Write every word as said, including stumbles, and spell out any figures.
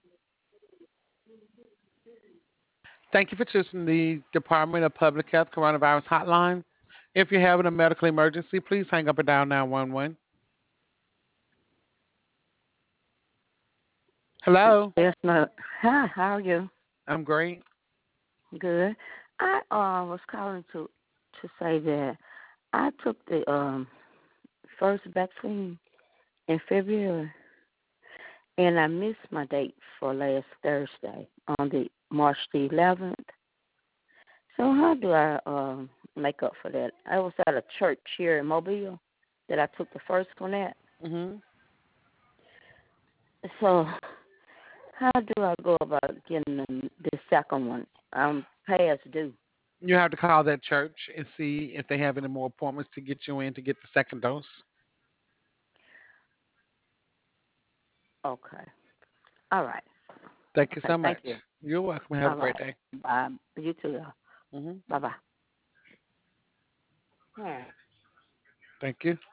Thank you for choosing the Department of Public Health Coronavirus Hotline. If you're having a medical emergency, please hang up and dial nine one one. Hello, Yes, no. Hi, how are you? I'm great. Good. I uh, was calling to to say that I took the um first vaccine in February, and I missed my date for last Thursday on the March the eleventh. So how do I um make up for that? I was at a church here in Mobile that I took the first one at. hmm So how do I go about getting the, the second one? I'm past due. You have to call that church and see if they have any more appointments to get you in to get the second dose. Okay. All right. Thank you Okay. so Thank you. much. You're welcome. Have a All great right. day. Bye. You too. hmm Bye bye. Hmm. Thank you.